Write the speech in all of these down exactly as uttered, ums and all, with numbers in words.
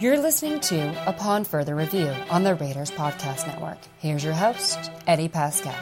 You're listening to Upon Further Review on the Raiders Podcast Network. Here's your host, Eddie Pascal.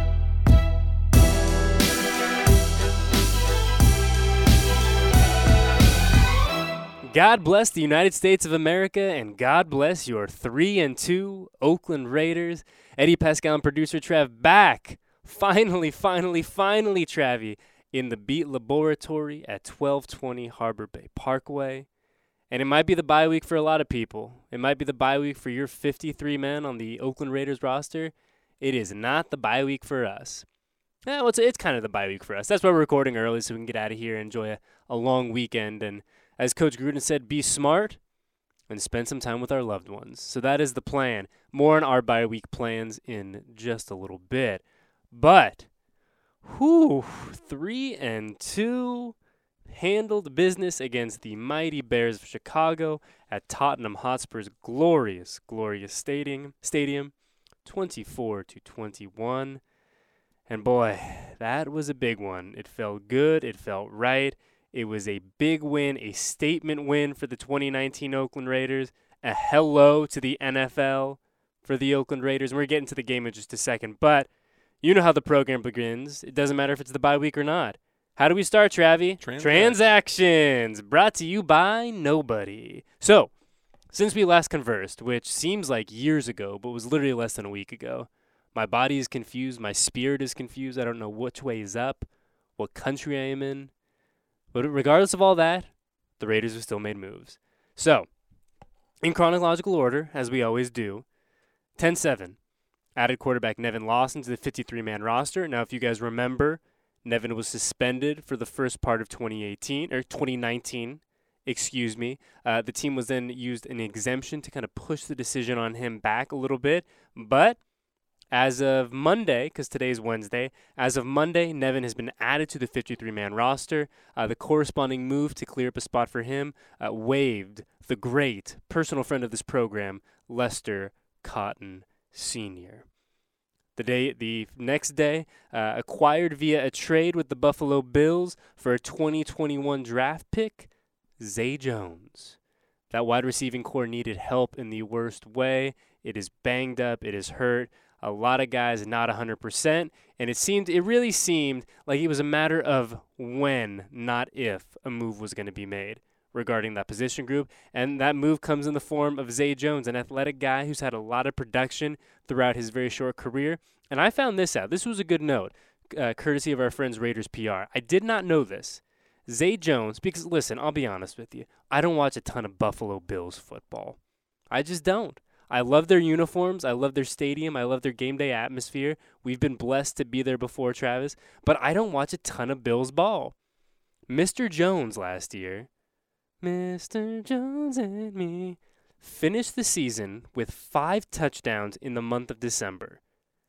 God bless the United States of America, and God bless your three and two Oakland Raiders. Eddie Pascal and producer Trav back. Finally, finally, finally, Travie, in the Beat Laboratory at twelve twenty Harbor Bay Parkway. And it might be the bye week for a lot of people. It might be the bye week for your fifty-three men on the Oakland Raiders roster. It is not the bye week for us. Yeah, well, it's, it's kind of the bye week for us. That's why we're recording early so we can get out of here and enjoy a, a long weekend. And as Coach Gruden said, be smart and spend some time with our loved ones. So that is the plan. More on our bye week plans in just a little bit. But, whew, three and two handled business against the mighty Bears of Chicago at Tottenham Hotspur's glorious, glorious stadium, stadium, twenty-four to twenty-one. And boy, that was a big one. It felt good. It felt right. It was a big win, a statement win for the twenty nineteen Oakland Raiders, a hello to the N F L for the Oakland Raiders. And we're getting to the game in just a second, but you know how the program begins. It doesn't matter if it's the bye week or not. How do we start, Travie? Transactions. Transactions, brought to you by nobody. So, since we last conversed, which seems like years ago, but was literally less than a week ago, my body is confused, my spirit is confused. I don't know which way is up, what country I am in. But regardless of all that, the Raiders have still made moves. So, in chronological order, as we always do, ten seven, added quarterback Nevin Lawson to the fifty-three man roster. Now, if you guys remember, Nevin was suspended for the first part of twenty eighteen, or twenty nineteen, excuse me. Uh, the team was then used an exemption to kind of push the decision on him back a little bit. But as of Monday, because today is Wednesday, as of Monday, Nevin has been added to the fifty-three man roster. Uh, the corresponding move to clear up a spot for him uh, waived the great personal friend of this program, Lester Cotton Senior The day, the next day, uh, acquired via a trade with the Buffalo Bills for a twenty twenty-one draft pick, Zay Jones. That wide receiving core needed help in the worst way. It is banged up. It is hurt. A lot of guys not one hundred percent, and it seemed, it really seemed like it was a matter of when, not if, a move was going to be made regarding that position group. And that move comes in the form of Zay Jones, an athletic guy who's had a lot of production throughout his very short career. And I found this out. This was a good note, uh, courtesy of our friends Raiders P R. I did not know this. Zay Jones, because listen, I'll be honest with you. I don't watch a ton of Buffalo Bills football. I just don't. I love their uniforms. I love their stadium. I love their game day atmosphere. We've been blessed to be there before, Travis. But I don't watch a ton of Bills ball. Mister Jones last year, Mister Jones and me, finished the season with five touchdowns in the month of December,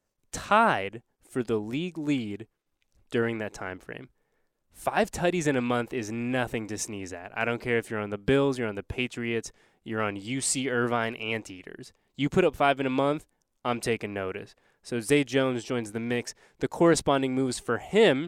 tied for the league lead during that time frame. Five tutties in a month is nothing to sneeze at. I don't care if you're on the Bills, you're on the Patriots, you're on U C Irvine Anteaters. You put up five in a month, I'm taking notice. So Zay Jones joins the mix. The corresponding moves for him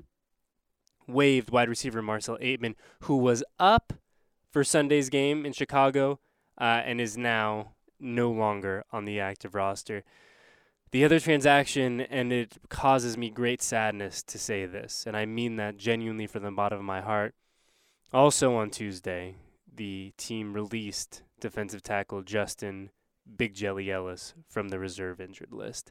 waived wide receiver Marcel Aitman, who was up for Sunday's game in Chicago uh, and is now no longer on the active roster. The other transaction, and it causes me great sadness to say this, and I mean that genuinely from the bottom of my heart. Also on Tuesday, the team released defensive tackle Justin Big Jelly Ellis from the reserve injured list.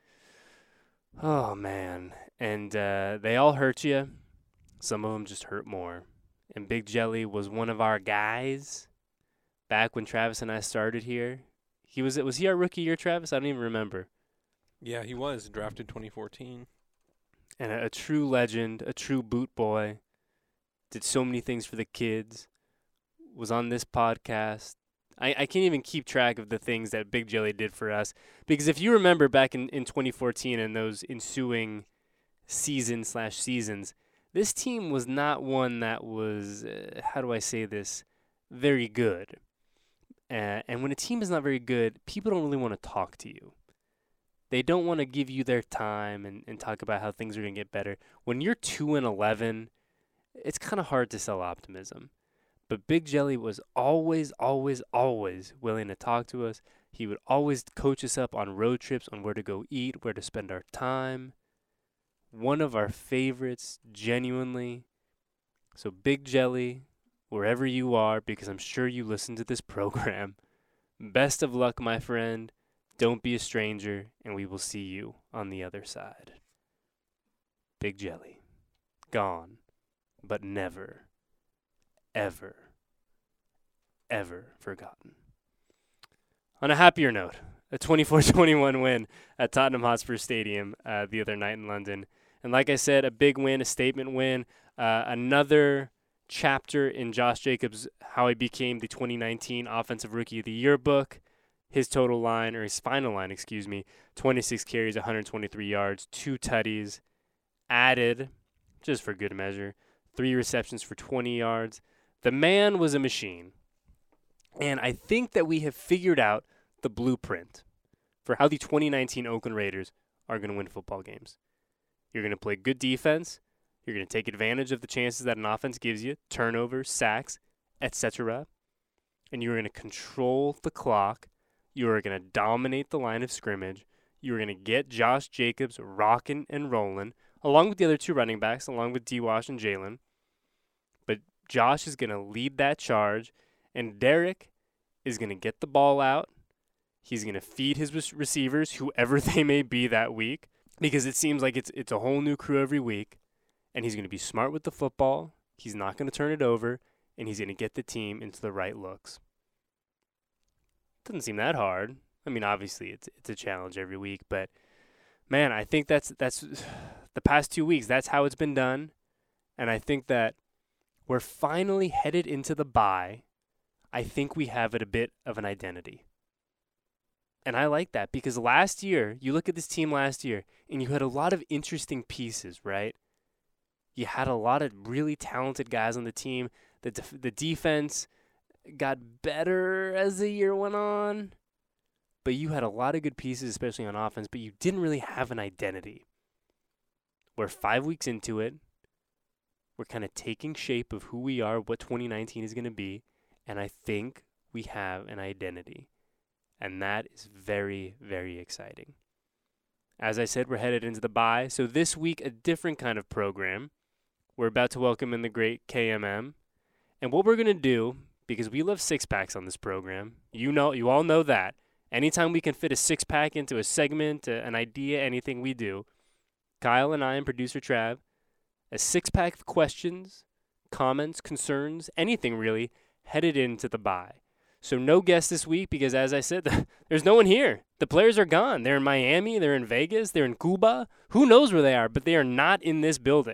Oh, man. And uh, they all hurt you. Some of them just hurt more. And Big Jelly was one of our guys back when Travis and I started here. He was, was he our rookie year, Travis? I don't even remember. Yeah, he was drafted twenty fourteen. And a, a true legend, a true boot boy. Did so many things for the kids. Was on this podcast. I, I can't even keep track of the things that Big Jelly did for us. Because if you remember back in, in twenty fourteen and those ensuing season slash seasons, this team was not one that was, uh, how do I say this, very good. Uh, and when a team is not very good, people don't really want to talk to you. They don't want to give you their time and, and talk about how things are going to get better. When you're two and eleven, it's kind of hard to sell optimism. But Big Jelly was always, always, always willing to talk to us. He would always coach us up on road trips, on where to go eat, where to spend our time. One of our favorites, genuinely. So Big Jelly, wherever you are, because I'm sure you listen to this program, best of luck, my friend. Don't be a stranger, and we will see you on the other side. Big Jelly. Gone, but never, ever, ever forgotten. On a happier note, a twenty-four twenty-one win at Tottenham Hotspur Stadium uh, the other night in London. And like I said, a big win, a statement win, uh, another chapter in Josh Jacobs, how he became the twenty nineteen Offensive Rookie of the Year book. His total line, or his final line, excuse me, twenty-six carries, one hundred twenty-three yards, two tutties, added, just for good measure, three receptions for twenty yards. The man was a machine. And I think that we have figured out the blueprint for how the twenty nineteen Oakland Raiders are going to win football games. You're going to play good defense. You're going to take advantage of the chances that an offense gives you, turnovers, sacks, et cetera. And you're going to control the clock. You are going to dominate the line of scrimmage. You are going to get Josh Jacobs rocking and rolling, along with the other two running backs, along with D-Wash and Jalen. But Josh is going to lead that charge, and Derek is going to get the ball out. He's going to feed his re- receivers, whoever they may be that week, because it seems like it's it's a whole new crew every week. And he's going to be smart with the football. He's not going to turn it over, and he's going to get the team into the right looks. Doesn't seem that hard. I mean, obviously it's it's a challenge every week, but man, I think that's that's the past two weeks. That's how it's been done, and I think that we're finally headed into the bye. I think we have it a bit of an identity, and I like that because last year, you look at this team last year, and you had a lot of interesting pieces, right? You had a lot of really talented guys on the team. The def- the defense got better as the year went on, but you had a lot of good pieces, especially on offense, but you didn't really have an identity. We're five weeks into it. We're kind of taking shape of who we are, what twenty nineteen is going to be, and I think we have an identity, and that is very, very exciting. As I said, we're headed into the bye, so this week, a different kind of program. We're about to welcome in the great K M M, and what we're going to do, because we love six-packs on this program. You know, you all know that. Anytime we can fit a six-pack into a segment, uh, an idea, anything we do, Kyle and I and producer Trav, a six-pack of questions, comments, concerns, anything really, headed into the bye. So no guests this week because, as I said, there's no one here. The players are gone. They're in Miami. They're in Vegas. They're in Cuba. Who knows where they are, but they are not in this building.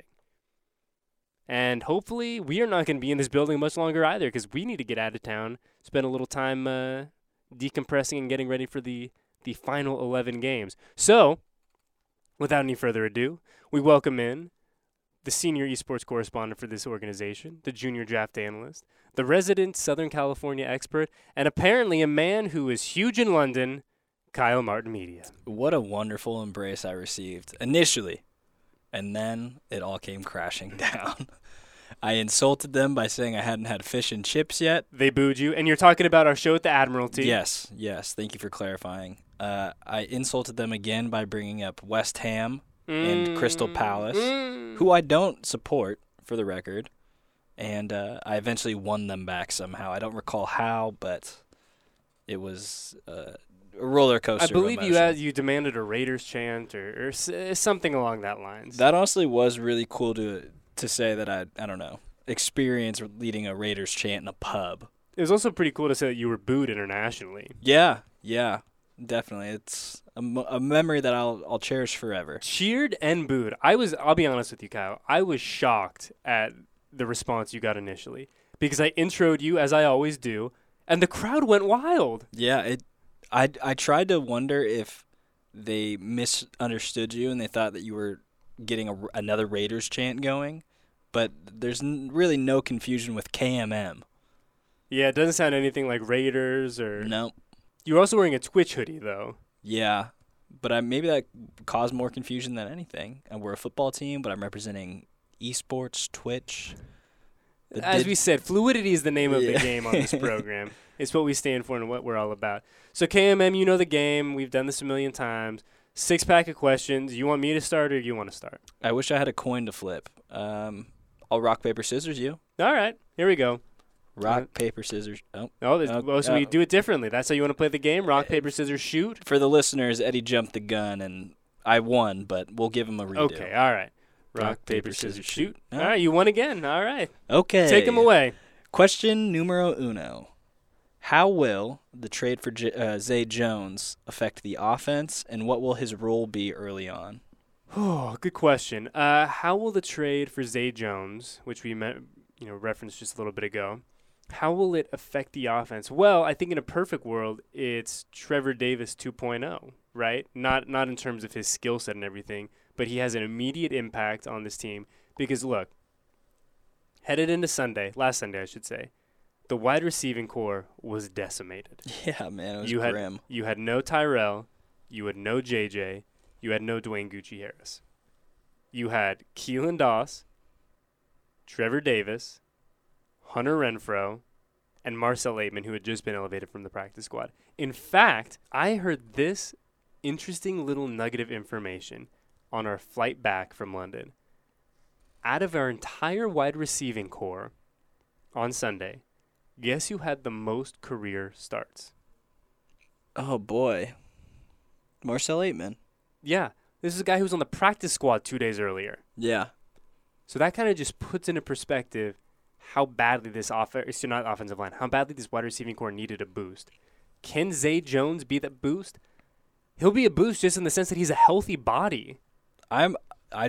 And hopefully we are not going to be in this building much longer either because we need to get out of town, spend a little time uh, decompressing and getting ready for the, the final eleven games. So, without any further ado, we welcome in the senior esports correspondent for this organization, the junior draft analyst, the resident Southern California expert, and apparently a man who is huge in London, Kyle Martin Media. What a wonderful embrace I received initially. And then it all came crashing down. I insulted them by saying I hadn't had fish and chips yet. They booed you, and you're talking about our show at the Admiralty. Yes, yes. Thank you for clarifying. Uh, I insulted them again by bringing up West Ham mm. and Crystal Palace, mm. who I don't support, for the record. And uh, I eventually won them back somehow. I don't recall how, but it was uh, a roller coaster. I believe of you had, you demanded a Raiders chant or, or s- something along that lines. That honestly was really cool to to say that I I don't know experience leading a Raiders chant in a pub. It was also pretty cool to say that you were booed internationally. Yeah, yeah, definitely. It's a, a memory that I'll I'll cherish forever. Cheered and booed. I was. I'll be honest with you, Kyle. I was shocked at the response you got initially because I introed you as I always do, and the crowd went wild. Yeah, it. I, I tried to wonder if they misunderstood you and they thought that you were getting a, another Raiders chant going, but there's n- really no confusion with K M M. Yeah, it doesn't sound anything like Raiders or... No. You're also wearing a Twitch hoodie, though. Yeah, but I, maybe that caused more confusion than anything. And we're a football team, but I'm representing esports, Twitch. The As did- we said, fluidity is the name of the Yeah. game on this program. It's what we stand for and what we're all about. So K M M, you know the game. We've done this a million times. Six pack of questions. You want me to start or you want to start? I wish I had a coin to flip. Um, I'll rock, paper, scissors you. All right. Here we go. Rock, Uh, paper, scissors. Oh. Oh, there's, Uh, oh so we uh, do it differently. That's how you want to play the game? Rock, paper, scissors, shoot? For the listeners, Eddie jumped the gun, and I won, but we'll give him a redo. Okay. All right. Rock, Rock, paper, paper, scissors, scissors, shoot. shoot. All right. You won again. All right. Okay. Take him away. Question numero uno. How will the trade for J- uh, Zay Jones affect the offense, and what will his role be early on? Oh, good question. Uh, how will the trade for Zay Jones, which we met, you know, referenced just a little bit ago, how will it affect the offense? Well, I think in a perfect world, it's Trevor Davis two point oh, right? Not not in terms of his skill set and everything, but he has an immediate impact on this team. Because look, headed into Sunday, last Sunday I should say, the wide receiving core was decimated. Yeah, man, it was you had grim. you had no Tyrell, you had no J J, you had no Dwayne Gucci Harris. You had Keelan Doss, Trevor Davis, Hunter Renfrow, and Marcel Aitman, who had just been elevated from the practice squad. In fact, I heard this interesting little nugget of information on our flight back from London. Out of our entire wide receiving core on Sunday, guess who had the most career starts? Oh, boy. Marcel Aitman. Yeah, this is a guy who was on the practice squad two days earlier. Yeah. So that kind of just puts into perspective how badly this offense, not offensive line, how badly this wide receiving core needed a boost. Can Zay Jones be that boost? He'll be a boost just in the sense that he's a healthy body. I'm I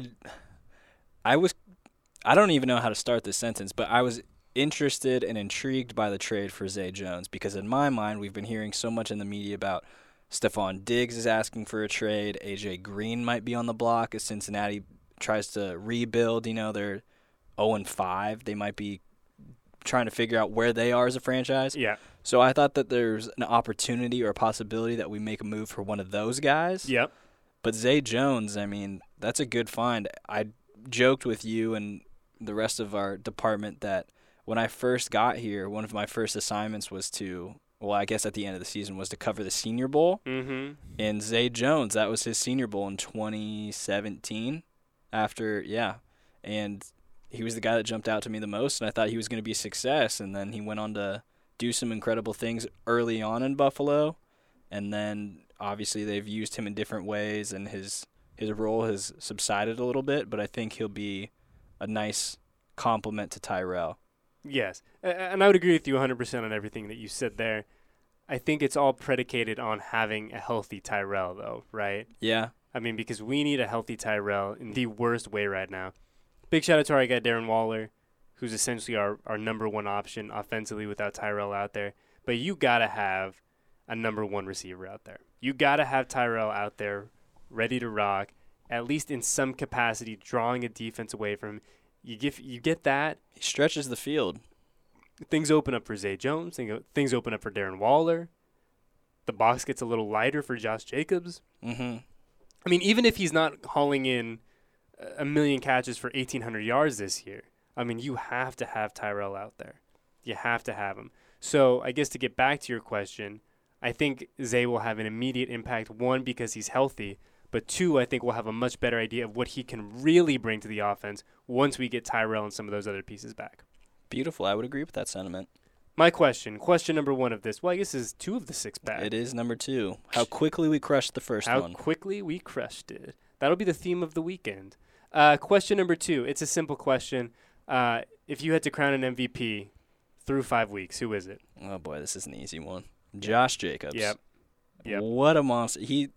I was I don't even know how to start this sentence, but I was interested and intrigued by the trade for Zay Jones because in my mind we've been hearing so much in the media about Stephon Diggs is asking for a trade, A J Green might be on the block as Cincinnati tries to rebuild, you know, they're oh and five. They might be trying to figure out where they are as a franchise. Yeah. So I thought that there's an opportunity or a possibility that we make a move for one of those guys. Yep. But Zay Jones, I mean, that's a good find. I joked with you and the rest of our department that when I first got here, one of my first assignments was to, well, I guess at the end of the season, was to cover the Senior Bowl. Mm-hmm. And Zay Jones, that was his Senior Bowl in twenty seventeen. After, yeah. And he was the guy that jumped out to me the most, and I thought he was going to be a success. And then he went on to do some incredible things early on in Buffalo. And then, obviously, they've used him in different ways, and his his role has subsided a little bit. But I think he'll be a nice complement to Tyrell. Yes. A- And I would agree with you one hundred percent on everything that you said there. I think it's all predicated on having a healthy Tyrell, though, right? Yeah. I mean, because we need a healthy Tyrell in the worst way right now. Big shout out to our guy, Darren Waller, who's essentially our, our number one option offensively without Tyrell out there. But you got to have a number one receiver out there. You got to have Tyrell out there ready to rock, at least in some capacity, drawing a defense away from him. You, give, you get that, He stretches the field. things open up for Zay Jones. thing- Things open up for Darren Waller. The box gets a little lighter for Josh Jacobs. Mm-hmm. I mean, even if he's not hauling in a million catches for eighteen hundred yards this year, I mean, you have to have Tyrell out there. You have to have him. So I guess to get back to your question, I think Zay will have an immediate impact, one, because he's healthy, but two, I think we'll have a much better idea of what he can really bring to the offense once we get Tyrell and some of those other pieces back. Beautiful. I would agree with that sentiment. My question, question number one of this, well, I guess is two of the six pack. It is number two. How quickly we crushed the first How one. quickly we crushed it. That'll be the theme of the weekend. Uh, question number two. It's a simple question. Uh, if you had to crown an M V P through five weeks, who is it? Oh, boy, this is an easy one. Josh Jacobs. Yep. Yep. What a monster. He,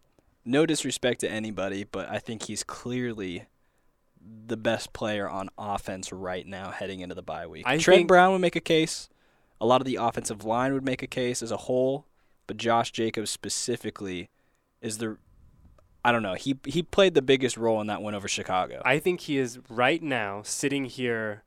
no disrespect to anybody, but I think he's clearly the best player on offense right now heading into the bye week. I Trent think- Brown would make a case. A lot of the offensive line would make a case as a whole, but Josh Jacobs specifically is the I don't know. He he played the biggest role in that win over Chicago. I think he is right now sitting here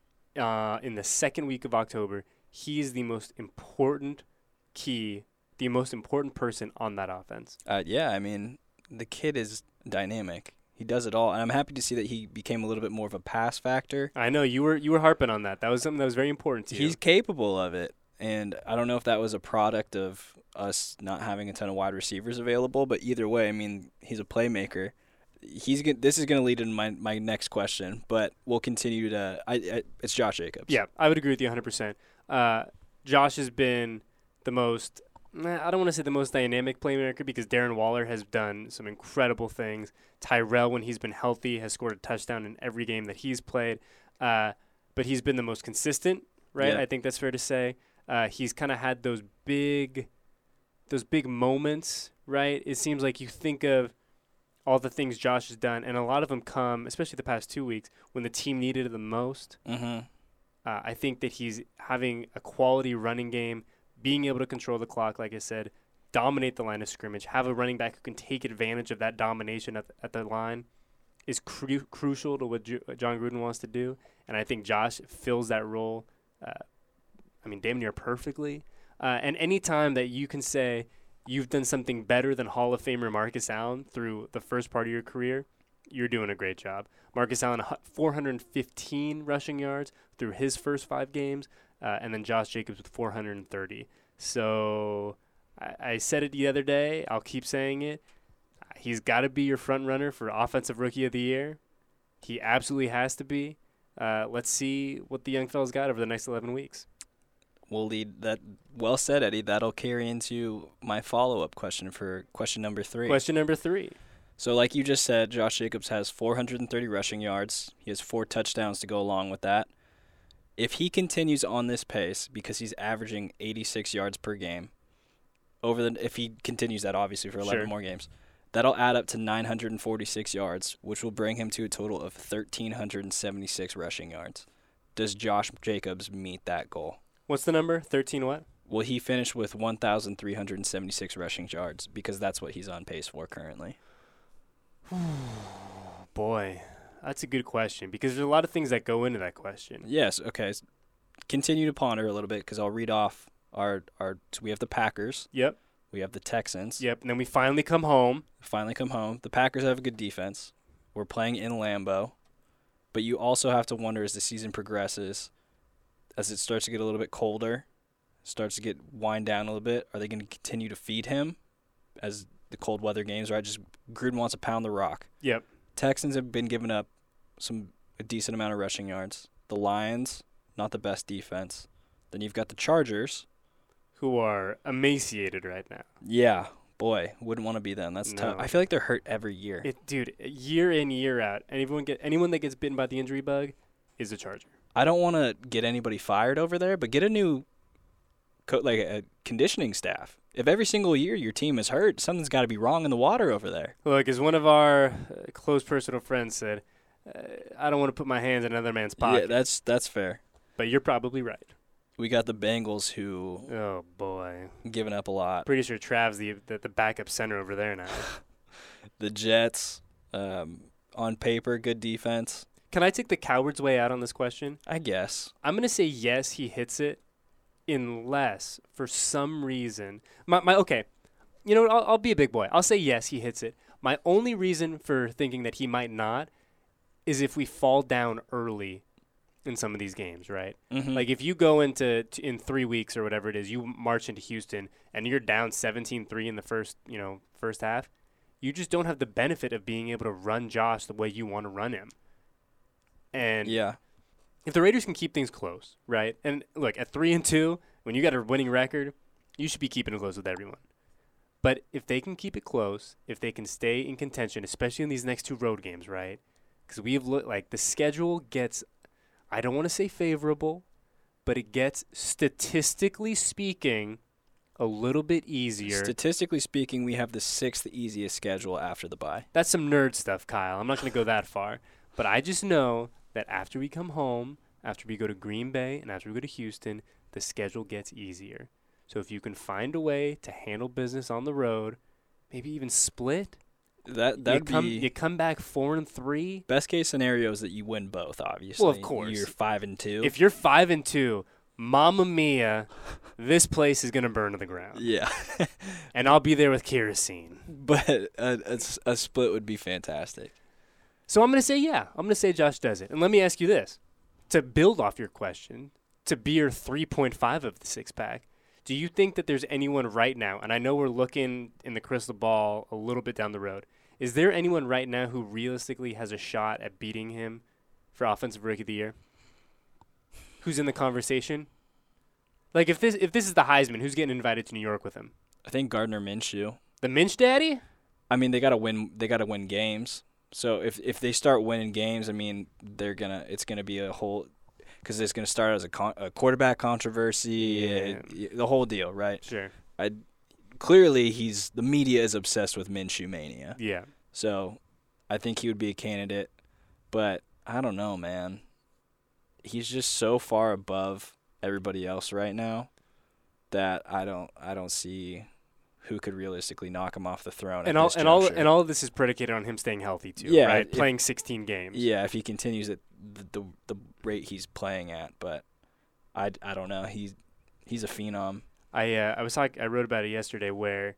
uh, in the second week of October. He is the most important key, the most important person on that offense. Uh, yeah, I mean, the kid is dynamic. He does it all, and I'm happy to see that he became a little bit more of a pass factor. I know you were you were harping on that. That was something that was very important to you. He's capable of it, and I don't know if that was a product of us not having a ton of wide receivers available, but either way, I mean, he's a playmaker. He's gonna, this is going to lead into my, my next question, but we'll continue to I, I it's Josh Jacobs. Yeah, I would agree with you one hundred percent. Uh, Josh has been the most Nah, I don't want to say the most dynamic playmaker because Darren Waller has done some incredible things. Tyrell, when he's been healthy, has scored a touchdown in every game that he's played. Uh, but he's been the most consistent, right? Yeah. I think that's fair to say. Uh, he's kind of had those big, those big moments, right? It seems like you think of all the things Josh has done, and a lot of them come, especially the past two weeks, when the team needed it the most. Mm-hmm. Uh, I think that he's having a quality running game, being able to control the clock, like I said, dominate the line of scrimmage, have a running back who can take advantage of that domination at the, at the line is cru- crucial to what Ju- John Gruden wants to do. And I think Josh fills that role, uh, I mean, damn near perfectly. Uh, and any time that you can say you've done something better than Hall of Famer Marcus Allen through the first part of your career, you're doing a great job. Marcus Allen, four hundred fifteen rushing yards through his first five games. Uh, and then Josh Jacobs with four hundred thirty. So I, I said it the other day. I'll keep saying it. He's got to be your front runner for Offensive Rookie of the Year. He absolutely has to be. Uh, let's see what the young fella's got over the next eleven weeks. We'll lead that. Well said, Eddie. That'll carry into my follow-up question for question number three. Question number three. So like you just said, Josh Jacobs has four hundred thirty rushing yards. He has four touchdowns to go along with that. If he continues on this pace, because he's averaging eighty-six yards per game, over the if he continues that obviously for eleven Sure. more games, that'll add up to nine hundred forty-six yards, which will bring him to a total of one thousand three hundred seventy-six rushing yards. Does Josh Jacobs meet that goal? What's the number? thirteen what? Will he finish with one thousand three hundred seventy-six rushing yards? Because that's what he's on pace for currently. Boy, that's a good question because there's a lot of things that go into that question. Yes, okay. S- Continue to ponder a little bit because I'll read off our, our – so we have the Packers. Yep, We have the Texans. yep. And then we finally come home. Finally come home. The Packers have a good defense. We're playing in Lambeau. But you also have to wonder as the season progresses, as it starts to get a little bit colder, starts to get wind down a little bit, are they going to continue to feed him as the cold weather games, right? Just Gruden wants to pound the rock. Yep. Texans have been giving up some a decent amount of rushing yards. The Lions, not the best defense. Then you've got the Chargers. Who are emaciated right now. Yeah, boy, wouldn't want to be them. That's No. tough. I feel like they're hurt every year. It, dude, year in, year out, anyone get anyone that gets bitten by the injury bug is a Charger. I don't want to get anybody fired over there, but get a new, co- like a conditioning staff. If every single year your team is hurt, something's got to be wrong in the water over there. Look, as one of our uh, close personal friends said, uh, I don't want to put my hands in another man's pocket. Yeah, that's that's fair. But you're probably right. We got the Bengals who Oh boy, giving up a lot. pretty sure Trav's the the, the backup center over there now. The Jets, um, on paper, good defense, Can I take the coward's way out on this question? I guess. I'm gonna say yes, he hits it, unless for some reason my my okay, you know what? I'll, I'll be a big boy. I'll say yes, he hits it. My only reason for thinking that he might not is if we fall down early in some of these games, right? Mm-hmm. Like if you go into t- in three weeks or whatever it is, you march into Houston and you're down seventeen three in the first, you know, first half, you just don't have the benefit of being able to run Josh the way you want to run him. And yeah, if the Raiders can keep things close, right? And look, at three and two, when you got a winning record, you should be keeping it close with everyone. But if they can keep it close, if they can stay in contention, especially in these next two road games, right? Because we've looked like the schedule gets, I don't want to say favorable, but it gets, statistically speaking, a little bit easier. statistically speaking, we have the sixth easiest schedule after the bye. That's some nerd stuff, Kyle. I'm not going to go that far. But I just know that after we come home, after we go to Green Bay, and after we go to Houston, the schedule gets easier. So if you can find a way to handle business on the road, maybe even split, That you that come be you come back four and three. best case scenario is that you win both. Obviously, Well, of course. you're five and two. If you're five and two, Mamma Mia, this place is gonna burn to the ground, yeah, and I'll be there with kerosene. but a, a s- a split would be fantastic. So I'm going to say, yeah, I'm going to say Josh does it. And let me ask you this. To build off your question, to beer three point five of the six-pack, do you think that there's anyone right now, and I know we're looking in the crystal ball a little bit down the road, is there anyone right now who realistically has a shot at beating him for Offensive Rookie of the Year? Who's in the conversation? Like, if this if this is the Heisman, who's getting invited to New York with him? I think Gardner Minshew. The Minch Daddy? I mean, they gotta win. They gotta win games. So if if they start winning games, I mean, they're gonna. It's gonna be a whole, because it's gonna start as a, con, a quarterback controversy, Yeah. uh, the whole deal, right? Sure. I clearly he's the media is obsessed with Minshew mania. Yeah. So I think he would be a candidate, but I don't know, man. He's just so far above everybody else right now that I don't I don't see who could realistically knock him off the throne. And at all this and all juncture. and all of this is predicated on him staying healthy too, Yeah, right? if- Playing sixteen games. Yeah, if he continues at the, the the rate he's playing at, but I, I don't know. He's he's a phenom. I uh, I was talk- I wrote about it yesterday where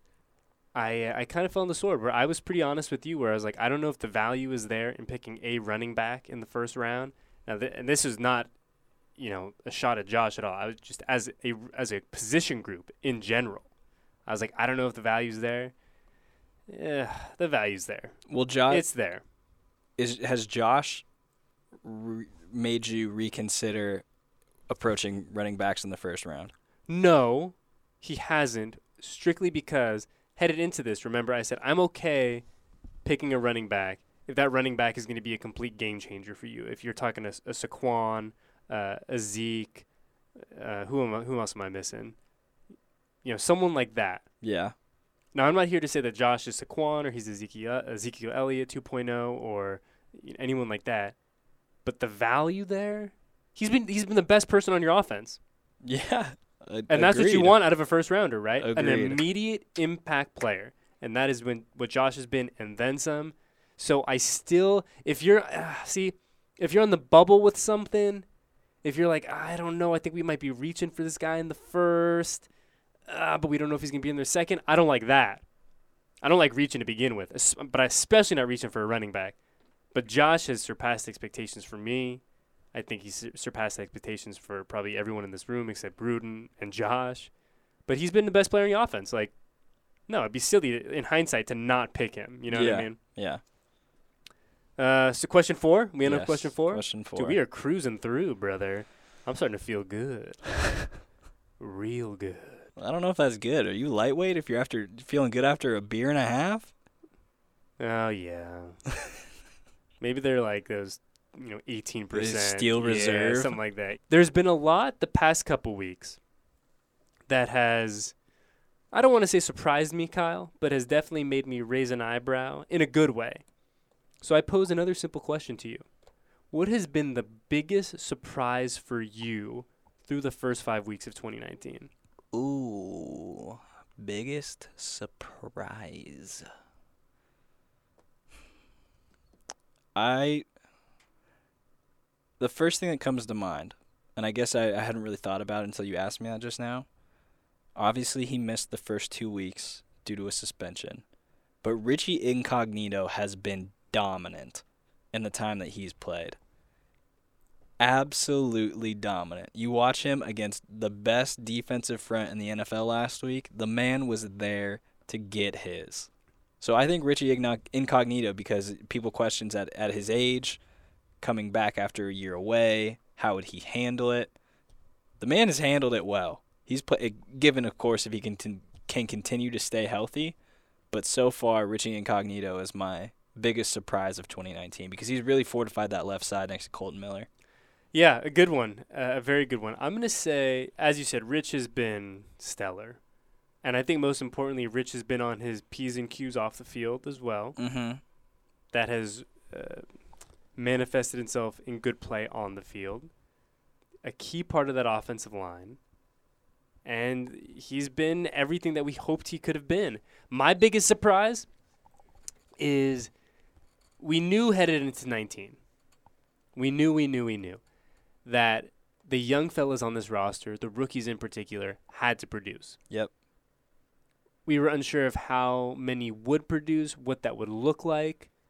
I uh, I kind of fell on the sword where I was pretty honest with you where I was like, I don't know if the value is there in picking a running back in the first round. Now th- and this is not, you know, a shot at Josh at all. I was just as a as a position group in general. I was like, I don't know if the value's there. Yeah, the value's there. Well, Josh It's there. is has Josh re- made you reconsider approaching running backs in the first round? No, he hasn't, strictly because headed into this, remember I said I'm okay picking a running back if that running back is going to be a complete game changer for you. If you're talking a, a Saquon, uh, a Zeke, uh, who am I, who else am I missing? You know, someone like that. Yeah. Now, I'm not here to say that Josh is Saquon or he's Ezekiel, Ezekiel Elliott two point oh or anyone like that. But the value there, he's been he's been the best person on your offense. Yeah. A- And that's what you agreed. want out of a first rounder, right? An Agreed. immediate impact player. And that is when what Josh has been and then some. So I still, if you're, uh, see, if you're on the bubble with something, if you're like, I don't know, I think we might be reaching for this guy in the first, uh, but we don't know if he's going to be in there second. I don't like that. I don't like reaching to begin with, es- but I especially not reaching for a running back. But Josh has surpassed expectations for me. I think he's sur- surpassed expectations for probably everyone in this room except Gruden and Josh. But he's been the best player in the offense. Like, no, it'd be silly in hindsight to not pick him. You know yeah. what I mean? Yeah. Uh, so question four. We end up Yes, question four. Question four. Dude, we are cruising through, brother. I'm starting to feel good, real good. I don't know if that's good. Are you lightweight if you're after feeling good after a beer and a half? Oh yeah. Maybe they're like those, you know, eighteen percent Steel yeah, Reserve. something like that. There's been a lot the past couple weeks that has, I don't want to say surprised me, Kyle, but has definitely made me raise an eyebrow in a good way. So I pose another simple question to you. What has been the biggest surprise for you through the first five weeks of twenty nineteen? Ooh, biggest surprise. I, the first thing that comes to mind, and I guess I, I hadn't really thought about it until you asked me that just now. Obviously, he missed the first two weeks due to a suspension. But Richie Incognito has been dominant in the time that he's played. Absolutely dominant. You watch him against the best defensive front in the N F L last week. The man was there to get his. So I think Richie Incognito, because people questions at, at his age, coming back after a year away, how would he handle it? The man has handled it well. He's play, given, of course, if he can can continue to stay healthy. But so far, Richie Incognito is my biggest surprise of twenty nineteen because he's really fortified that left side next to Colton Miller. Yeah, a good one, uh, a very good one. I'm going to say, as you said, Rich has been stellar. And I think most importantly, Rich has been on his P's and Q's off the field as well. Mm-hmm. That has uh, manifested itself in good play on the field. A key part of that offensive line. And he's been everything that we hoped he could have been. My biggest surprise is we knew headed into nineteen. We knew, we knew, we knew that the young fellas on this roster, the rookies in particular, had to produce. Yep. We were unsure of how many would produce, what that would look like,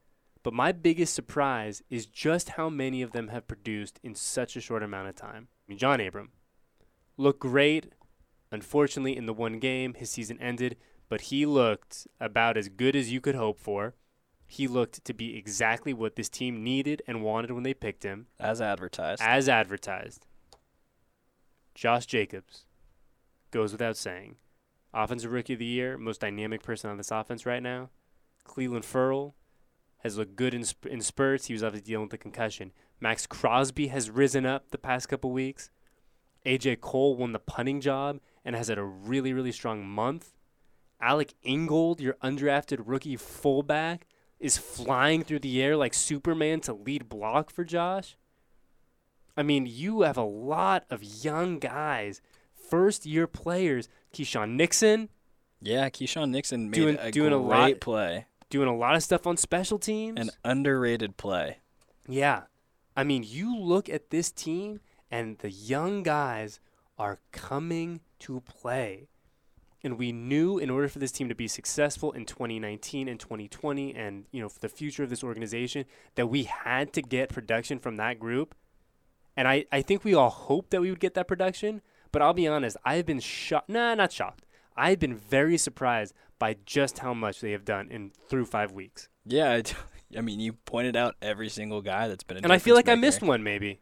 But my biggest surprise is just how many of them have produced in such a short amount of time. I mean, John Abram looked great. Unfortunately, in the one game, his season ended, but he looked about as good as you could hope for. He looked to be exactly what this team needed and wanted when they picked him. As advertised. As advertised. Josh Jacobs goes without saying. Offensive Rookie of the Year, most dynamic person on this offense right now. Cleveland Ferrell has looked good in, sp- in spurts. He was obviously dealing with the concussion. Max Crosby has risen up the past couple weeks. A J Cole won the punting job and has had a really, really strong month. Alec Ingold, your undrafted rookie fullback, is flying through the air like Superman to lead block for Josh. I mean, you have a lot of young guys, first-year players. Keyshawn Nixon. Yeah, Keyshawn Nixon made doing, a doing great a lot, play. Doing a lot of stuff on special teams. An underrated play. Yeah. I mean, you look at this team, and the young guys are coming to play. And we knew in order for this team to be successful in twenty nineteen and twenty twenty and, you know, for the future of this organization, that we had to get production from that group. And I, I think we all hoped that we would get that production. But I'll be honest, I've been shocked. Nah, not shocked. I've been very surprised by just how much they have done in through five weeks. Yeah, I, t- I mean, you pointed out every single guy that's been a And I feel like difference I missed maker. one maybe.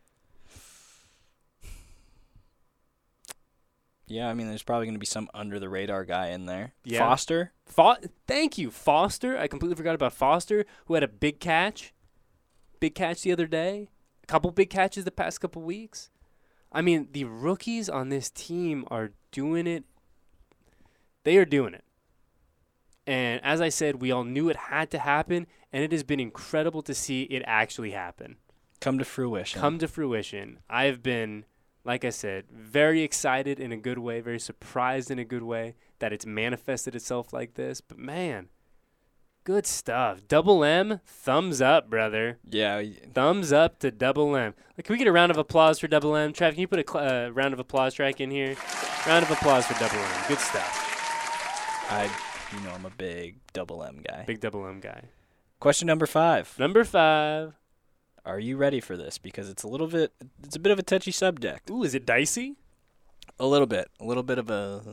Yeah, I mean, there's probably going to be some under-the-radar guy in there. Yeah. Foster? Fo- Thank you, Foster. I completely forgot about Foster, who had a big catch. Big catch the other day. A couple big catches the past couple weeks. I mean, the rookies on this team are doing it. They are doing it. And as I said, we all knew it had to happen, and it has been incredible to see it actually happen. Come to fruition. Come to fruition. I've been, like I said, very excited in a good way, very surprised in a good way that it's manifested itself like this. But, man, good stuff. Double M, thumbs up, brother. Yeah. y- Thumbs up to Double M. Like, can we get a round of applause for Double M? Trav, can you put a cl- uh, round of applause track in here? Round of applause for Double M. Good stuff. I, you know, I'm a big double M guy. Big Double M guy. Question number five. Number five. Are you ready for this? Because it's a little bit, it's a bit of a touchy subject. Ooh, is it dicey? A little bit. A little bit of a...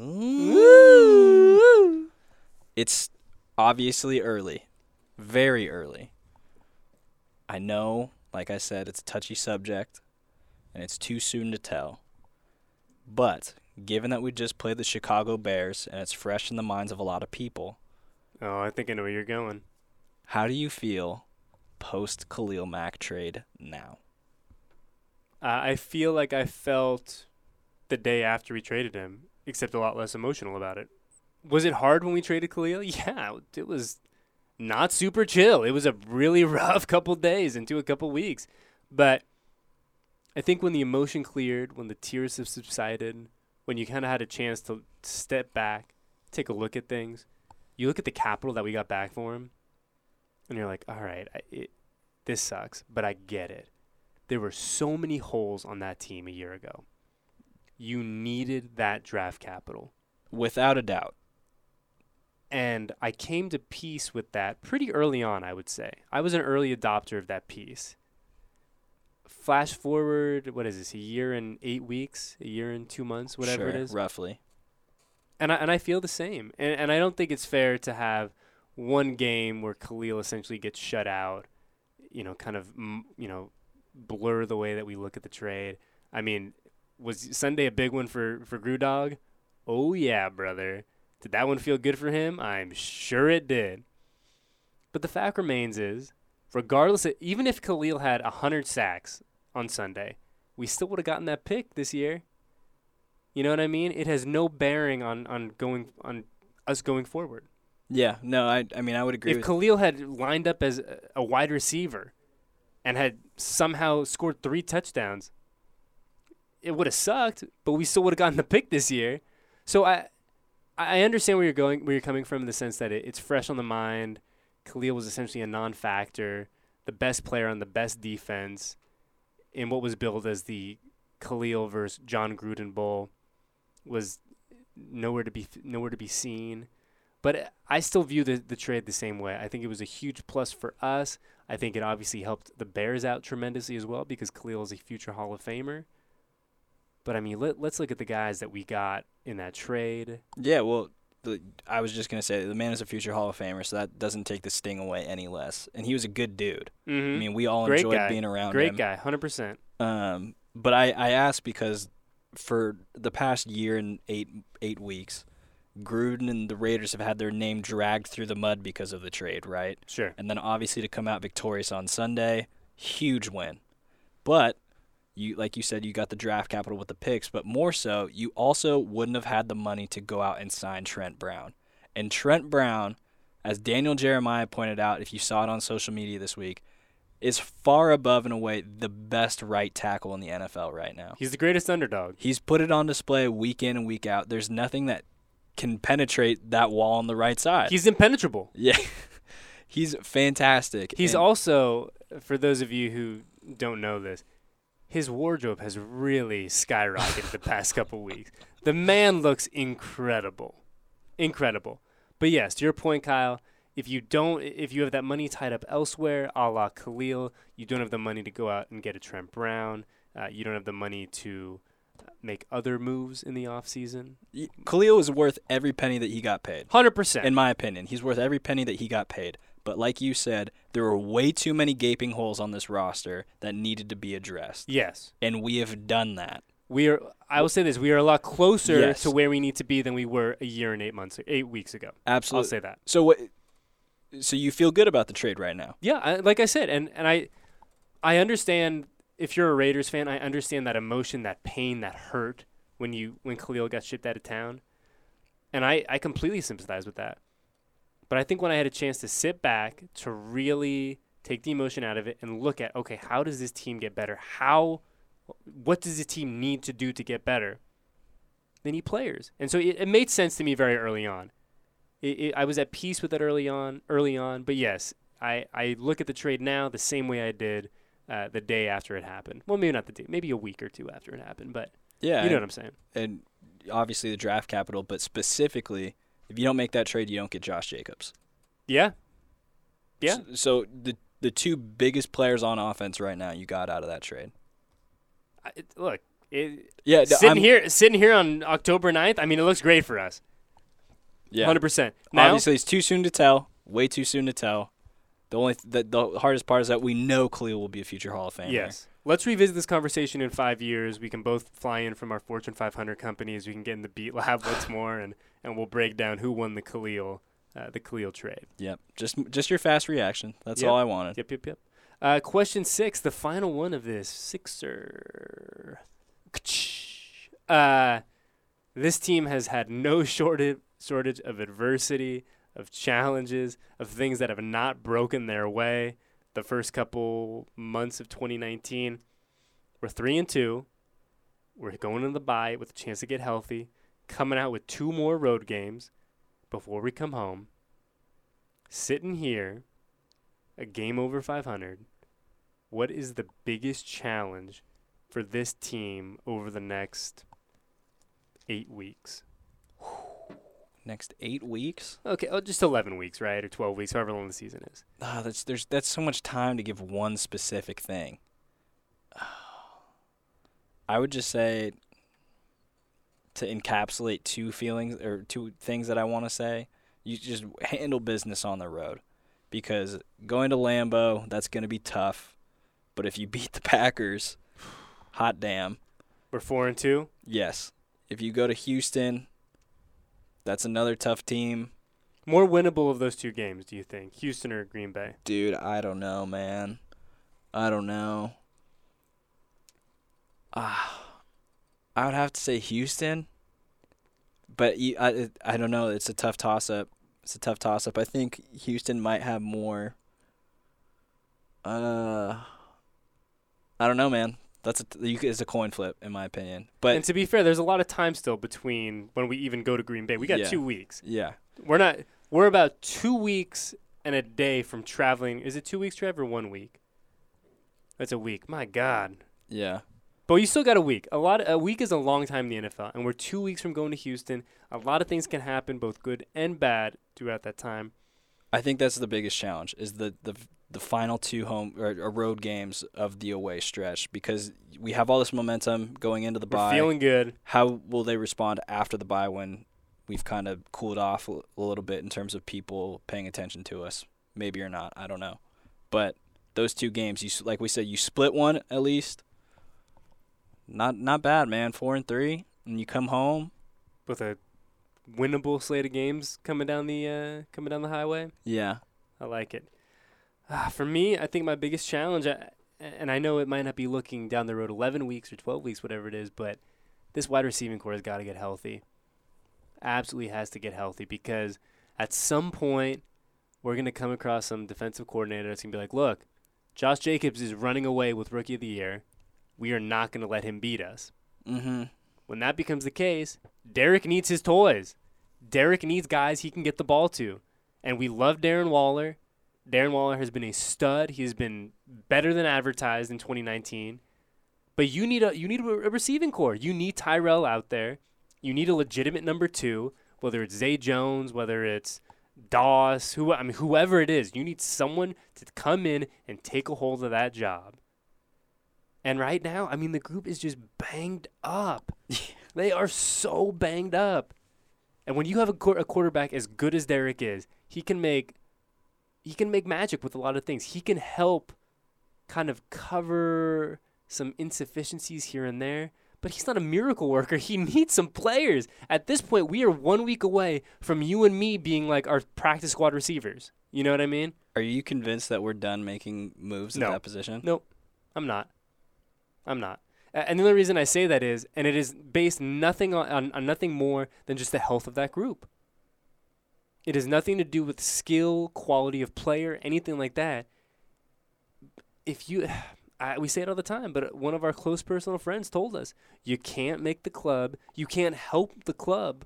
Ooh. It's obviously early. Very early. I know, like I said, it's a touchy subject, and it's too soon to tell. But given that we just played the Chicago Bears, and it's fresh in the minds of a lot of people, Oh, I think I know where you're going. how do you feel post Khalil Mack trade now? Uh, I feel like I felt the day after we traded him, except a lot less emotional about it. Was it hard when we traded Khalil? Yeah, it was not super chill. It was a really rough couple days into a couple weeks. But I think when the emotion cleared, when the tears have subsided, when you kind of had a chance to step back, take a look at things, you look at the capital that we got back for him, and you're like, all right, I, it, this sucks, but I get it. There were so many holes on that team a year ago. You needed that draft capital. Without a doubt. And I came to peace with that pretty early on, I would say. I was an early adopter of that piece. Flash forward, what is this, a year and eight weeks, a year and two months, whatever Sure, it is. roughly. And I, and I feel the same. And, and I don't think it's fair to have one game where Khalil essentially gets shut out, you know, kind of, mm, you know, blur the way that we look at the trade. I mean, was Sunday a big one for, for Grudog? Oh, yeah, brother. Did that one feel good for him? I'm sure it did. But the fact remains is, regardless of, even if Khalil had one hundred sacks on Sunday, we still would have gotten that pick this year. You know what I mean? It has no bearing on, on going on us going forward. Yeah, no, I I mean, I would agree If with Khalil had lined up as a, a wide receiver and had somehow scored three touchdowns, it would have sucked, but we still would have gotten the pick this year. So I I understand where you're going, where you're coming from in the sense that it, it's fresh on the mind. Khalil was essentially a non-factor, the best player on the best defense in what was billed as the Khalil versus John Gruden Bowl was nowhere to be nowhere to be seen. But I still view the, the trade the same way. I think it was a huge plus for us. I think it obviously helped the Bears out tremendously as well because Khalil is a future Hall of Famer. But, I mean, let, let's look at the guys that we got in that trade. Yeah, well, the, I was just going to say, the man is a future Hall of Famer, so that doesn't take the sting away any less. And he was a good dude. Mm-hmm. I mean, we all Great enjoyed guy. being around Great him. guy, one hundred percent. Um, but I, I asked because for the past year and eight eight weeks, Gruden and the Raiders have had their name dragged through the mud because of the trade, right? Sure. And then obviously to come out victorious on Sunday, huge win. But you, like you said, you got the draft capital with the picks, but more so, you also wouldn't have had the money to go out and sign Trent Brown. And Trent Brown, as Daniel Jeremiah pointed out, if you saw it on social media this week, is far above and away the best right tackle in the N F L right now. He's the greatest underdog. He's put it on display week in and week out. There's nothing that can penetrate that wall on the right side. He's impenetrable. Yeah. He's fantastic. He's and also, for those of you who don't know this, his wardrobe has really skyrocketed the past couple weeks. The man looks incredible. Incredible. But yes, to your point, Kyle, if you don't, if you have that money tied up elsewhere, a la Khalil, you don't have the money to go out and get a Trent Brown. Uh, you don't have the money to make other moves in the offseason. Khalil is worth every penny that he got paid. one hundred percent. In my opinion. He's worth every penny that he got paid. But like you said, there were way too many gaping holes on this roster that needed to be addressed. Yes. And we have done that. We are. I will say this: we are a lot closer Yes. to where we need to be than we were a year and eight months, eight weeks ago. Absolutely. I'll say that. So what? So you feel good about the trade right now? Yeah, I, like I said, and, and I, I understand if you're a Raiders fan, I understand that emotion, that pain, that hurt when you when Khalil got shipped out of town, and I, I completely sympathize with that. But I think when I had a chance to sit back to really take the emotion out of it and look at, okay, how does this team get better? How, what does the team need to do to get better? They need players, and so it, it made sense to me very early on. It, it, I was at peace with it early on, early on. But yes, I, I look at the trade now the same way I did uh, the day after it happened. Well, maybe not the day, maybe a week or two after it happened. But Yeah. you know and, what I'm saying. And obviously the draft capital, but specifically, if you don't make that trade, you don't get Josh Jacobs. Yeah. Yeah. So, so the the two biggest players on offense right now, you got out of that trade. I, it, look, it, Yeah, sitting I'm, here, sitting here on October ninth, I mean, it looks great for us. Yeah. one hundred percent. Now, Obviously, it's too soon to tell. Way too soon to tell. The only th- the, the hardest part is that we know Khalil will be a future Hall of Famer. yes. Let's revisit this conversation in five years. We can both fly in from our Fortune five hundred companies. We can get in the Beat Lab once more, and, and we'll break down who won the Khalil, uh, the Khalil trade. Yep. Just just your fast reaction. That's Yep. all I wanted. Yep, yep, yep. Uh, question six, the final one of this Sixer. Uh, this team has had no shortage shortage of adversity, of challenges, of things that have not broken their way. The first couple months of twenty nineteen, we're three and two. We're going into the bye with a chance to get healthy, coming out with two more road games before we come home. Sitting here, a game over five hundred. What is the biggest challenge for this team over the next eight weeks? Next eight weeks? Okay, oh, just eleven weeks, right? Or twelve weeks, however long the season is. Ah, that's there's that's so much time to give one specific thing. I would just say to encapsulate two feelings or two things that I want to say, you just handle business on the road. Because going to Lambeau, that's going to be tough. But if you beat the Packers, hot damn. We're four and two. Yes. If you go to Houston, that's another tough team. More winnable of those two games, do you think? Houston or Green Bay? Dude, I don't know, man. I don't know. Ah, I would have to say Houston. But you, I, I don't know. It's a tough toss-up. It's a tough toss-up. I think Houston might have more. Uh, I don't know, man. That's a you, it's a coin flip, in my opinion. But and to be fair, there's a lot of time still between when we even go to Green Bay. We got Yeah. two weeks. yeah, We're not. We're about two weeks and a day from traveling. Is it two weeks, Trev, or one week? That's a week. My God. yeah. But you still got a week. A lot. A week is a long time in the N F L, and we're two weeks from going to Houston. A lot of things can happen, both good and bad, throughout that time. I think that's the biggest challenge is the, the the final two home or, or road games of the away stretch, because we have all this momentum going into the We're bye. feeling good. How will they respond after the bye when we've kind of cooled off a, a little bit in terms of people paying attention to us? Maybe or not, I don't know. But those two games, you like we said, you split one at least. Not not bad, man. Four and three, and you come home With a winnable slate of games coming down the uh, coming down the highway. Yeah. I like it. Uh, for me, I think my biggest challenge, I, and I know it might not be looking down the road eleven weeks or twelve weeks, whatever it is, but this wide receiving core has got to get healthy. Absolutely has to get healthy, because at some point we're going to come across some defensive coordinator that's going to be like, look, Josh Jacobs is running away with Rookie of the Year. We are not going to let him beat us. Mm-hmm. When that becomes the case, Derek needs his toys. Derek needs guys he can get the ball to. And we love Darren Waller. Darren Waller has been a stud. He has been better than advertised in twenty nineteen. But you need a you need a receiving core. You need Tyrell out there. You need a legitimate number two, whether it's Zay Jones, whether it's Doss, who I mean whoever it is. You need someone to come in and take a hold of that job. And right now, I mean, the group is just banged up. They are so banged up. And when you have a, qu- a quarterback as good as Derek is, he can make he can make magic with a lot of things. He can help kind of cover some insufficiencies here and there, but he's not a miracle worker. He needs some players. At this point, we are one week away from you and me being like our practice squad receivers. You know what I mean? Are you convinced that we're done making moves at No. that position? Nope, I'm not. I'm not. And the only reason I say that is, and it is based nothing on, on, on nothing more than just the health of that group. It has nothing to do with skill, quality of player, anything like that. If you, I, we say it all the time, but one of our close personal friends told us, you can't make the club, you can't help the club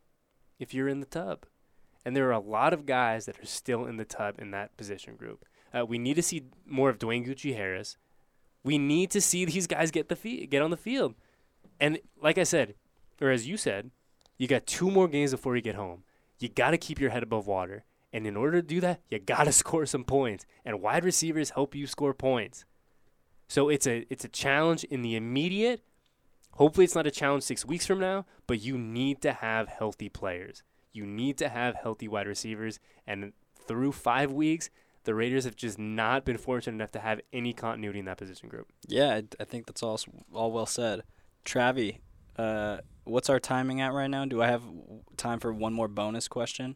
if you're in the tub. And there are a lot of guys that are still in the tub in that position group. Uh, we need to see more of Dwayne Gucci-Harris. We need to see these guys get the fee- get on the field. And like I said, or as you said, you got two more games before you get home. You got to keep your head above water. And in order to do that, you got to score some points. And wide receivers help you score points. So it's a it's a challenge in the immediate. Hopefully it's not a challenge six weeks from now, but you need to have healthy players. You need to have healthy wide receivers. And through five weeks, the Raiders have just not been fortunate enough to have any continuity in that position group. Yeah, I, I think that's all all well said. Travi, uh, what's our timing at right now? Do I have time for one more bonus question?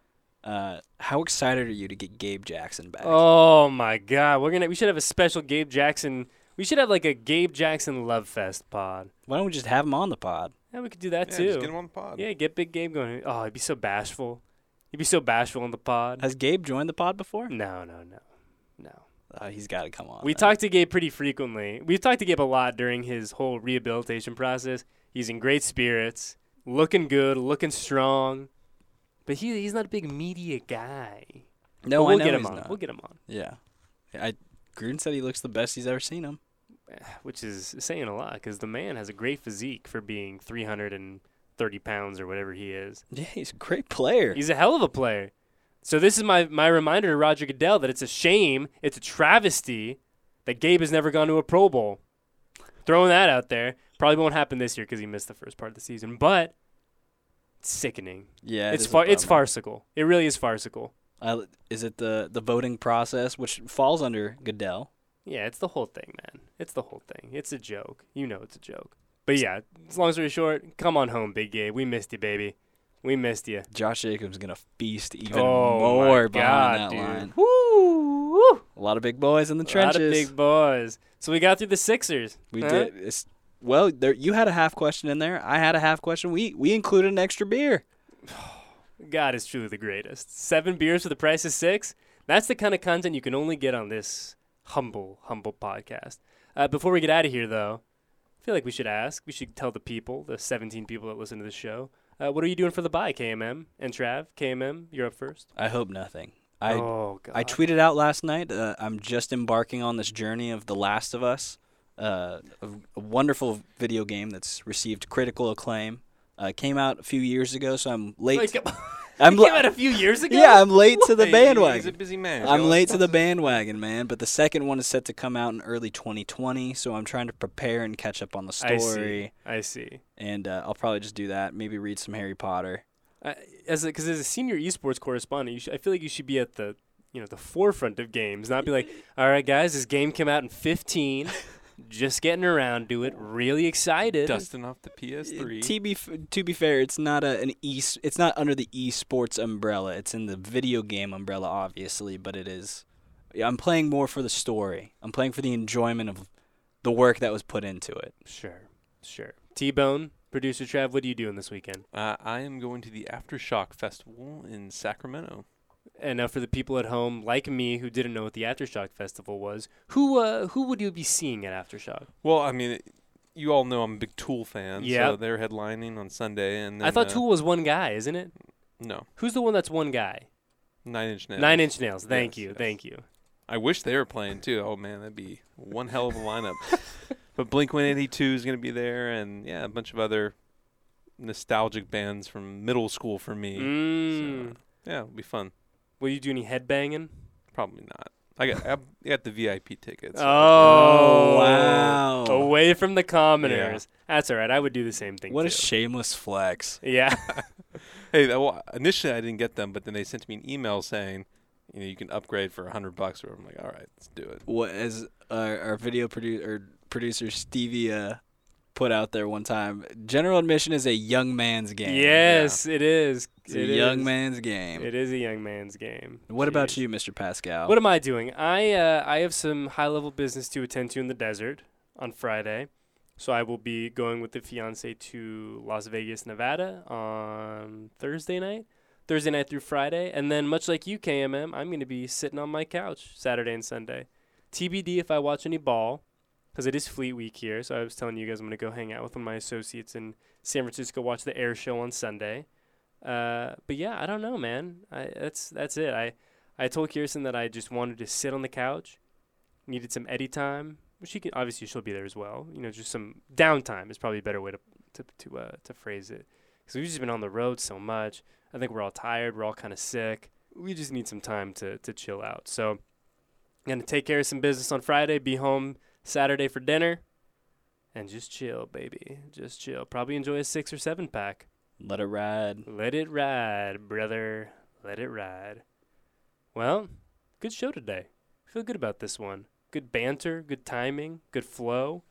Uh, how excited are you to get Gabe Jackson back? Oh my God, we're gonna we should have a special Gabe Jackson. We should have like a Gabe Jackson Love Fest pod. Why don't we just have him on the pod? Yeah, we could do that Yeah, too. just get him on the pod. Yeah, get Big Gabe going. Oh, he'd be so bashful. He'd be so bashful in the pod. Has Gabe joined the pod before? No, no, no, no. Uh, he's got to come on. We then. talked to Gabe pretty frequently. We've talked to Gabe a lot during his whole rehabilitation process. He's in great spirits, looking good, looking strong. But he he's not a big media guy. No, But we'll I know get him he's on. not. We'll get him on. Yeah. I Gruden said he looks the best he's ever seen him. Which is saying a lot because the man has a great physique for being three hundred thirty pounds or whatever he is. Yeah, he's a great player. He's a hell of a player. So this is my, my reminder to Roger Goodell that it's a shame, it's a travesty that Gabe has never gone to a Pro Bowl. Throwing that out there. Probably won't happen this year because he missed the first part of the season. But it's sickening. yeah, it it's is a far, it's bummer. farcical. It really is farcical. Uh, is it the the voting process, which falls under Goodell? Yeah, it's the whole thing, man. It's the whole thing. It's a joke. You know it's a joke. But yeah, long story short, come on home, Big Gabe. We missed you, baby. We missed you. Josh Jacobs gonna feast even oh more my behind God, that dude. line. Woo, woo. A lot of big boys in the A trenches. lot of big boys. So we got through the Sixers. We huh? did. It's, well, there you had a half question in there. I had a half question. We we included an extra beer. God is truly the greatest. Seven beers for the price of six. That's the kind of content you can only get on this humble, humble podcast. Uh, before we get out of here, though, I feel like we should ask. We should tell the people, the seventeen people that listen to the show, uh, what are you doing for the bye, K M M and Trav? K M M, you're up first. I hope nothing. I oh God. I tweeted out last night. Uh, I'm just embarking on this journey of The Last of Us, uh, a, a wonderful video game that's received critical acclaim. Uh, came out a few years ago, so I'm late. Like, I'm It came li- out a few years ago? Yeah, I'm late to the Hey, bandwagon. He's a busy man. I'm Joe. late to the bandwagon, man. But the second one is set to come out in early twenty twenty, so I'm trying to prepare and catch up on the I story. see. I see. And uh, I'll probably just do that. Maybe read some Harry Potter. Uh, as Because as a senior esports correspondent, you should, I feel like you should be at the you know the forefront of games, not be like, all right, guys, this game came out in fifteen. Just getting around to it, really excited. Dusting off the P S three. To be f- to be fair, it's not a, an e. It's not under the esports umbrella. It's in the video game umbrella, obviously. But it is. Yeah, I'm playing more for the story. I'm playing for the enjoyment of the work that was put into it. Sure, sure. T-Bone, producer Trav, what are you doing this weekend? Uh, I am going to the Aftershock Festival in Sacramento. And now for the people at home, like me, who didn't know what the Aftershock Festival was, who uh, who would you be seeing at Aftershock? Well, I mean, it, you all know I'm a big Tool fan. Yep. So they're headlining on Sunday. and then, I thought uh, Tool was one guy, isn't it? No. Who's the one that's one guy? Nine Inch Nails. Nine Inch Nails. Thank Yes, you, yes. thank you. I wish they were playing, too. Oh, man, that'd be one hell of a lineup. But Blink one eighty-two is going to be there, and, yeah, a bunch of other nostalgic bands from middle school for me. Mm. So, yeah, it'll be fun. Will you do any headbanging? Probably not. I got I got the V I P tickets. so- Oh, wow. Away from the commoners. That's all right. I would do the same thing. What too. a shameless flex. Yeah. Hey, that, well, initially I didn't get them, but then they sent me an email saying, you know, you can upgrade for a hundred bucks. Or I'm like, all right, let's do it. What as our, our video producer producer Stevie uh, put out there one time. General admission is a young man's game. Yes, it is. It's It a young is. man's game. It is a young man's game. What about Jeez. you, Mister Pascal? What am I doing? I uh, I have some high level business to attend to in the desert on Friday, so I will be going with the fiance to Las Vegas, Nevada on Thursday night, Thursday night through Friday, and then much like you, K M M, I'm going to be sitting on my couch Saturday and Sunday. T B D if I watch any ball, because it is Fleet Week here. So I was telling you guys I'm going to go hang out with one of my associates in San Francisco, watch the air show on Sunday. Uh, but yeah, I don't know, man. I, that's that's it. I I told Kirsten that I just wanted to sit on the couch, needed some Eddie time. She can obviously she'll be there as well. You know, just some downtime is probably a better way to to to uh, to phrase it. Because we've just been on the road so much. I think we're all tired. We're all kind of sick. We just need some time to to chill out. So I'm gonna take care of some business on Friday. Be home Saturday for dinner, and just chill, baby. Just chill. Probably enjoy a six or seven pack. Let it ride. Let it ride, brother. Let it ride. Well, good show today. I feel good about this one. Good banter, good timing, good flow.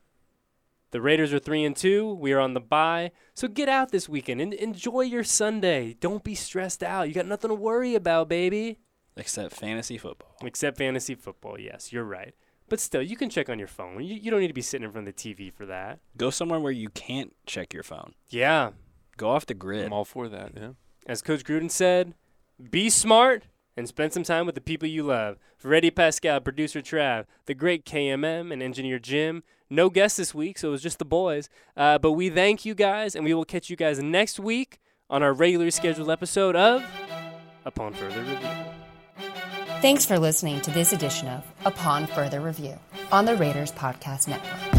The Raiders are three and two. We are on the bye. So get out this weekend and enjoy your Sunday. Don't be stressed out. You got nothing to worry about, baby. Except fantasy football. Except fantasy football. Yes, you're right. But still, you can check on your phone. You, you don't need to be sitting in front of the T V for that. Go somewhere where you can't check your phone. Yeah. Go off the grid. I'm all for that, yeah. As Coach Gruden said, be smart and spend some time with the people you love. For Eddie Pascal, producer Trav, the great K M M, and engineer Jim. No guests this week, so it was just the boys. Uh, but we thank you guys, and we will catch you guys next week on our regularly scheduled episode of Upon Further Review. Thanks for listening to this edition of Upon Further Review on the Raiders Podcast Network.